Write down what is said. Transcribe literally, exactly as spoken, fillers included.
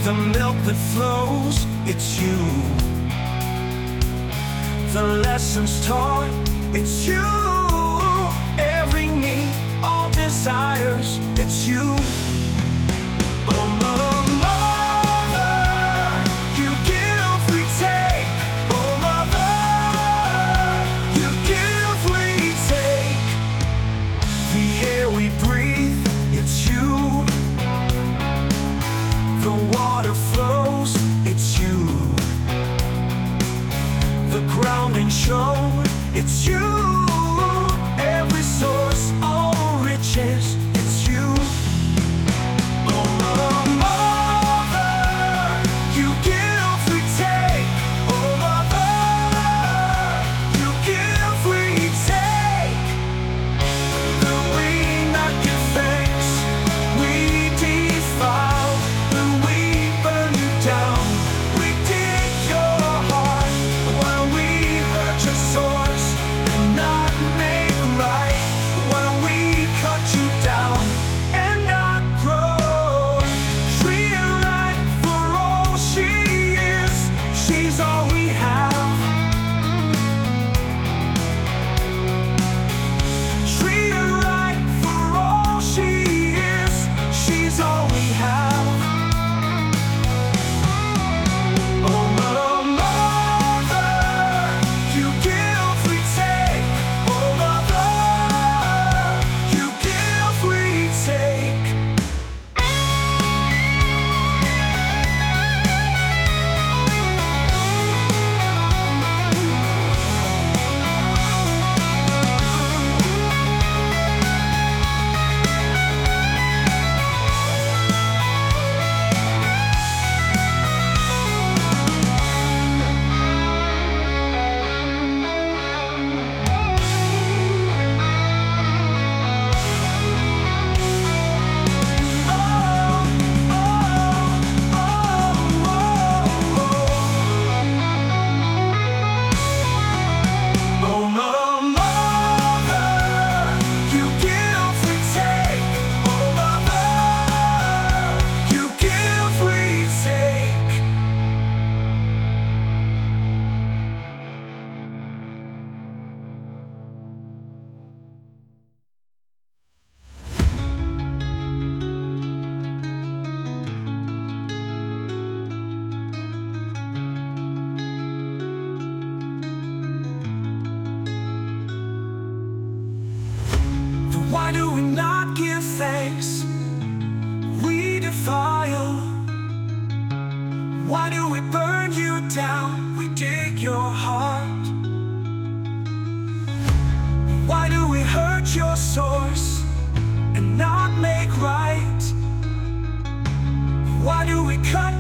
The milk that flows, it's you. The lessons taught, it's you. Every need, all desires, it's you. Oh, mother, you give, we take. Oh, mother, you give, we take. The air we breathe, it's you. The water flows, it's you. The ground and shore, it's you. Every source, all riches, it's you. Oh, mother, you give, we take. Oh, mother, you give, we take. Do we not give thanks? We defile. When we burn you down, we dig your heart. While we hurt your source and not make right. While we cut you down and not grow. Treat her right for all she is. She's all we have. Treat her right for all she is. She's all we have. Oh, mother, you give, we take. Oh, mother, you give, we take. Oh, mother, you give, we take. Oh, mother, you give, we take. Why do we not give thanks? We defile. Why do we burn you down? We dig your heart. Why do we hurt your source and not make right? Why do we cut